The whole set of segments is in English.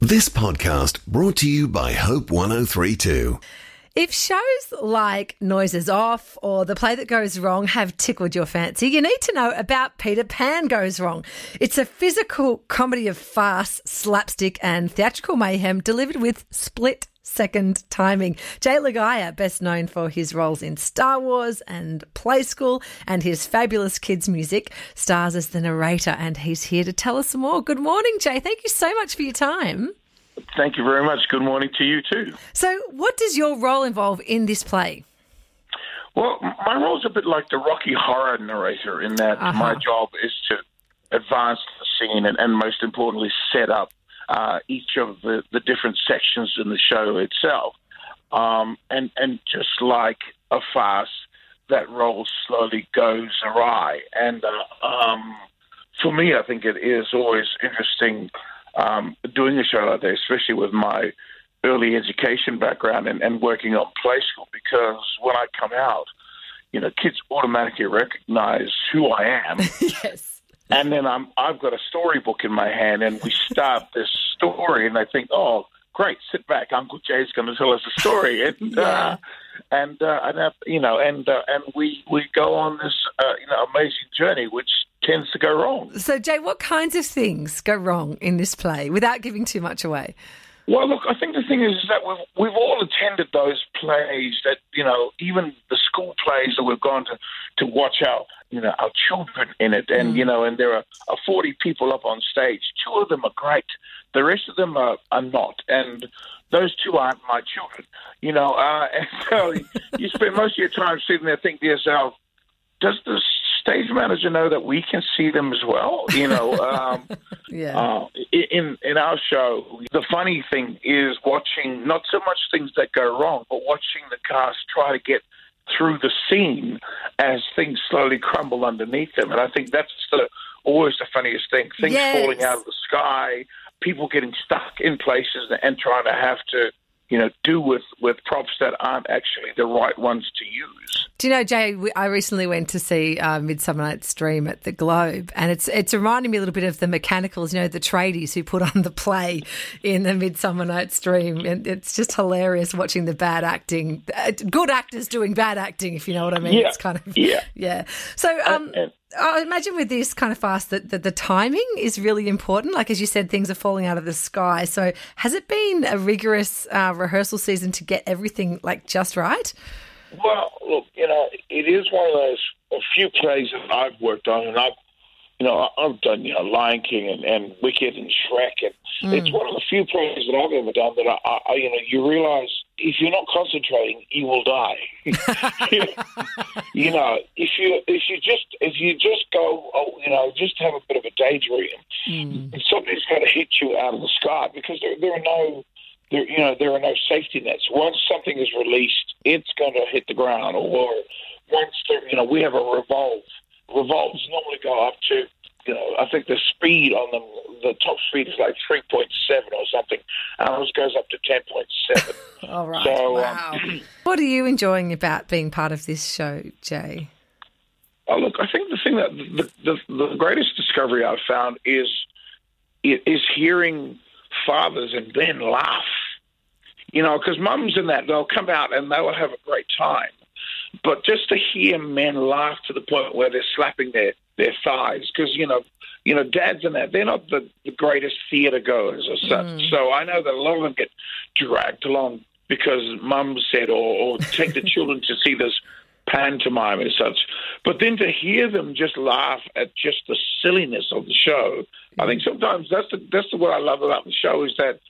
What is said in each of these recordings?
This podcast brought to you by Hope 103.2. If shows like Noises Off or The Play That Goes Wrong have tickled your fancy, you need to know about Peter Pan Goes Wrong. It's a physical comedy of farce, slapstick and theatrical mayhem delivered with split-second timing. Jay Lagaya, best known for his roles in Star Wars and Play School and his fabulous kids' music, stars as the narrator, and he's here to tell us some more. Good morning, Jay. Thank you so much for your time. Thank you very much. Good morning to you too. So what does your role involve in this play? Well, my role is a bit like the Rocky Horror narrator in that my job is to advance the scene and most importantly, set up each of the different sections in the show itself. And just like a farce, that role slowly goes awry. And for me, I think it is always interesting doing a show like that, especially with my early education background and working on Play School, because when I come out, kids automatically recognize who I am. Yes. And then I've got a storybook in my hand, and we start this story, and they think, "Oh, great! Sit back, Uncle Jay's going to tell us a story." And we go on this amazing journey, which tends to go wrong. So, Jay, what kinds of things go wrong in this play without giving too much away? Well, look, I think the thing is that we've all attended those plays that, even the school plays that we've gone to watch our children in it. And, and there are 40 people up on stage. 2 of them are great. The rest of them are not. And those 2 aren't my children, and so you spend most of your time sitting there thinking to yourself, does the stage manager know that we can see them as well? In our show, the funny thing is watching not so much things that go wrong, but watching the cast try to get through the scene as things slowly crumble underneath them. And I think that's always the funniest thing. Things falling out of the sky, people getting stuck in places and trying to have to, do with props that aren't actually the right ones to use. Do you know, Jay, I recently went to see Midsummer Night's Dream at the Globe, and it's reminding me a little bit of the Mechanicals, the tradies who put on the play in the Midsummer Night's Dream. And it's just hilarious watching the bad acting, good actors doing bad acting, if you know what I mean. Yeah. It's kind of, yeah. So, I imagine with this kind of fast that the timing is really important. Like, as you said, things are falling out of the sky. So has it been a rigorous rehearsal season to get everything just right? Well, look, it is one of those few plays that I've worked on, and I've done, Lion King and Wicked and Shrek, and it's one of the few plays that I've ever done that I you realise if you're not concentrating, you will die. If you just go, just have a bit of a daydream, something's going to hit you out of the sky because there are no safety nets. Once something is released, it's going to hit the ground. Or once we have a revolve. Revolves normally go up to, I think the speed on them, the top speed is like 3.7 or something. Ours goes up to 10.7. All right. So, wow. What are you enjoying about being part of this show, Jay? Oh, look, I think the thing that the greatest discovery I've found is hearing fathers and men laugh. Because mums and that, they'll come out and they'll have a great time. But just to hear men laugh to the point where they're slapping their thighs, because, dads and that, they're not the greatest theatre goers or such. So I know that a lot of them get dragged along because mum said, or take the children to see this pantomime and such. But then to hear them just laugh at just the silliness of the show, I think sometimes that's what I love about the show is that,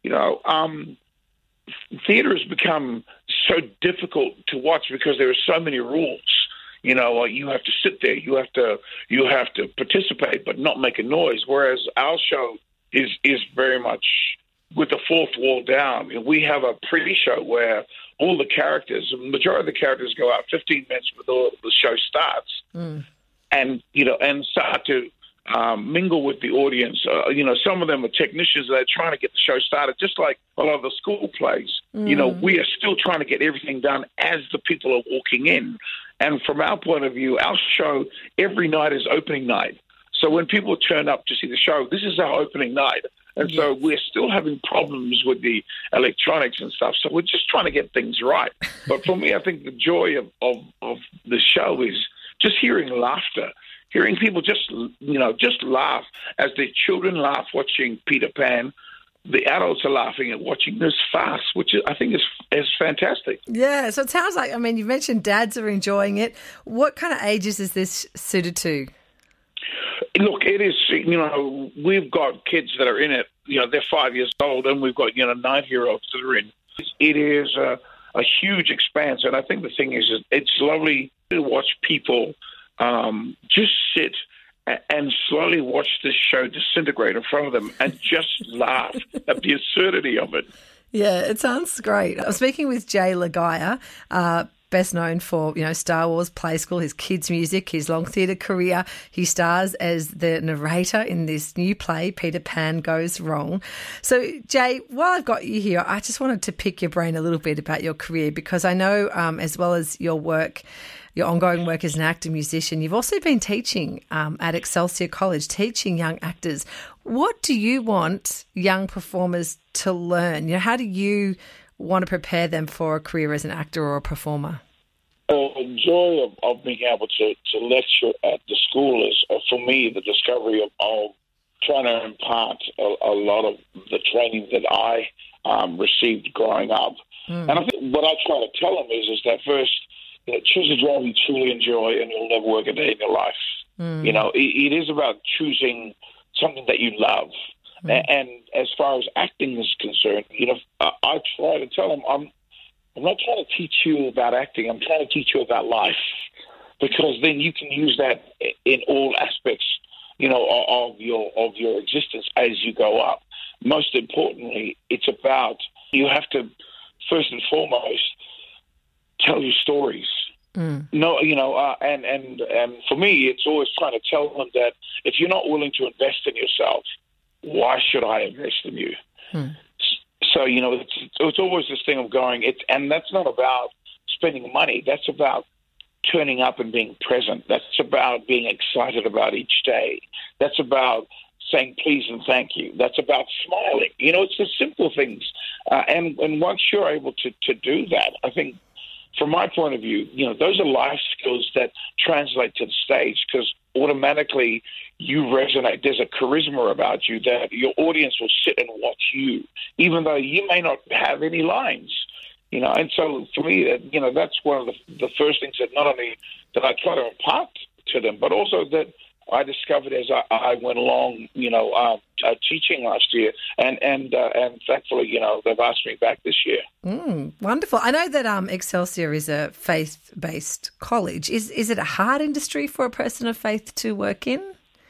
theatre has become so difficult to watch because there are so many rules. You have to sit there, you have to participate, but not make a noise. Whereas our show is very much with the fourth wall down. We have a pre-show where all the characters, the majority of the characters, go out 15 minutes before the show starts, and start to mingle with the audience. Some of them are technicians that are trying to get the show started, just like a lot of the school plays. We are still trying to get everything done as the people are walking in. And from our point of view, our show every night is opening night. So when people turn up to see the show, this is our opening night. And so we're still having problems with the electronics and stuff. So we're just trying to get things right. But for me, I think the joy of the show is just hearing laughter, hearing people just laugh as their children laugh watching Peter Pan. The adults are laughing at watching this farce, which I think is fantastic. Yeah, so it sounds like, I mean, you mentioned dads are enjoying it. What kind of ages is this suited to? Look, it is, we've got kids that are in it, they're 5 years old, and we've got, 9-year-olds that are in. It is a huge expanse, and I think the thing is it's lovely to watch people just sit and slowly watch this show disintegrate in front of them and just laugh at the absurdity of it. Yeah, it sounds great. I'm speaking with Jay Lagaya, best known for, Star Wars, Play School, his kids' music, his long theatre career. He stars as the narrator in this new play, Peter Pan Goes Wrong. So, Jay, while I've got you here, I just wanted to pick your brain a little bit about your career, because I know as well as your work, your ongoing work as an actor, musician, you've also been teaching at Excelsior College, teaching young actors. What do you want young performers to learn? How do you want to prepare them for a career as an actor or a performer? The joy of being able to lecture at the school is, for me, the discovery of trying to impart a lot of the training that I received growing up. And I think what I try to tell them is that first, choose a job you truly enjoy and you'll never work a day in your life. It is about choosing something that you love. And as far as acting is concerned, I try to tell them, I'm not trying to teach you about acting. I'm trying to teach you about life, because then you can use that in all aspects, of your existence as you go up. Most importantly, it's about, you have to first and foremost tell your stories. No, and for me, it's always trying to tell them that if you're not willing to invest in yourself, why should I invest in you? So, it's always this thing of going, and that's not about spending money. That's about turning up and being present. That's about being excited about each day. That's about saying please and thank you. That's about smiling. It's the simple things. And once you're able to do that, I think, from my point of view, those are life skills that translate to the stage, because automatically you resonate. There's a charisma about you that your audience will sit and watch you, even though you may not have any lines. And so for me, that's one of the first things that not only that I try to impart to them, but also that I discovered as I went along, teaching last year, and thankfully, they've asked me back this year. Wonderful. I know that Excelsior is a faith-based college. Is it a hard industry for a person of faith to work in?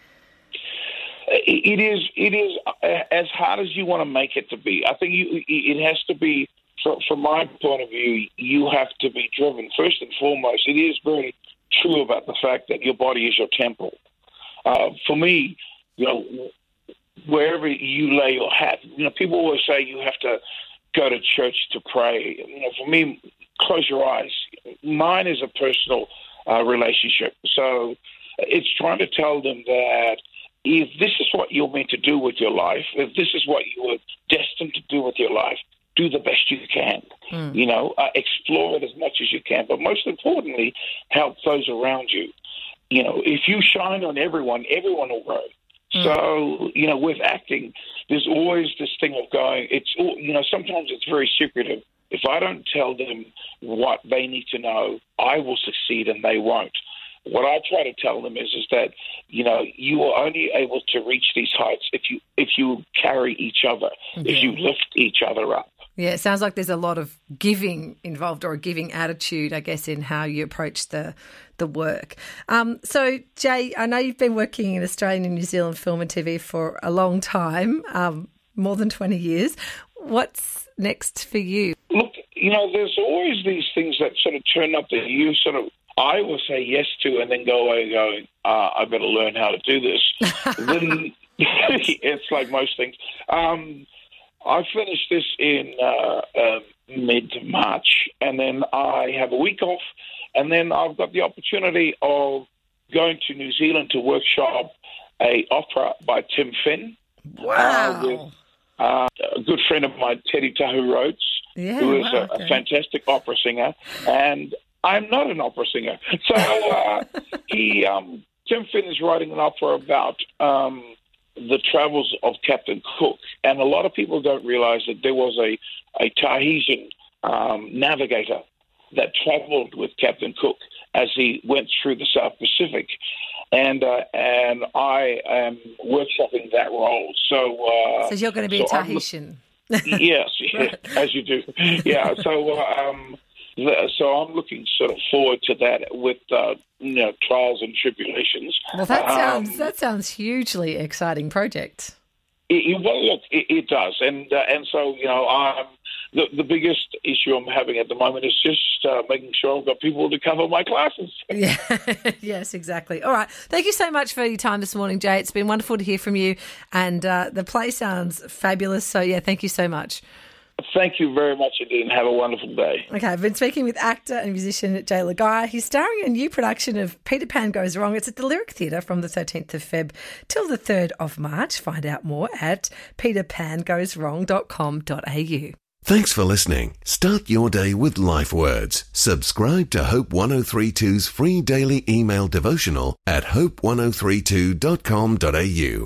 It is as hard as you want to make it to be. I think it has to be, from my point of view, you have to be driven. First and foremost, it is very true about the fact that your body is your temple. For me, wherever you lay your hat, people always say you have to go to church to pray. For me, close your eyes. Mine is a personal relationship. So it's trying to tell them that if this is what you're meant to do with your life, if this is what you were destined to do with your life, do the best you can. Explore it as much as you can. But most importantly, help those around you. If you shine on everyone will grow. So, with acting, there's always this thing of going, sometimes it's very secretive. If I don't tell them what they need to know, I will succeed and they won't. What I try to tell them is that, you are only able to reach these heights if you carry each other, if you lift each other up. Yeah, it sounds like there's a lot of giving involved, or a giving attitude, I guess, in how you approach the work. So, Jay, I know you've been working in Australian and New Zealand film and TV for a long time, more than 20 years. What's next for you? Look, there's always these things that sort of turn up that you I will say yes to and then go away going, I better learn how to do this. Then it's like most things. I finished this in mid-March, and then I have a week off, and then I've got the opportunity of going to New Zealand to workshop a opera by Tim Finn. Wow. A good friend of mine, Teddy Tahu Rhodes, who is a fantastic opera singer, and I'm not an opera singer. So Tim Finn is writing an opera about the travels of Captain Cook, and a lot of people don't realize that there was a Tahitian navigator that traveled with Captain Cook as he went through the South Pacific. And I am workshopping that role. So you're going to be a Tahitian. Yes, as you do. Yeah. So I'm looking sort of forward to that with trials and tribulations. Well, that sounds hugely exciting project. It does, and so the biggest issue I'm having at the moment is just making sure I've got people to cover my classes. Yeah, yes, exactly. All right, thank you so much for your time this morning, Jay. It's been wonderful to hear from you, and the play sounds fabulous. So yeah, thank you so much. Thank you very much indeed, and have a wonderful day. Okay, I've been speaking with actor and musician Jay Legai. He's starring in a new production of Peter Pan Goes Wrong. It's at the Lyric Theatre from the 13th of Feb till the 3rd of March. Find out more at peterpangoeswrong.com.au. Thanks for listening. Start your day with Life Words. Subscribe to Hope 1032's free daily email devotional at hope1032.com.au.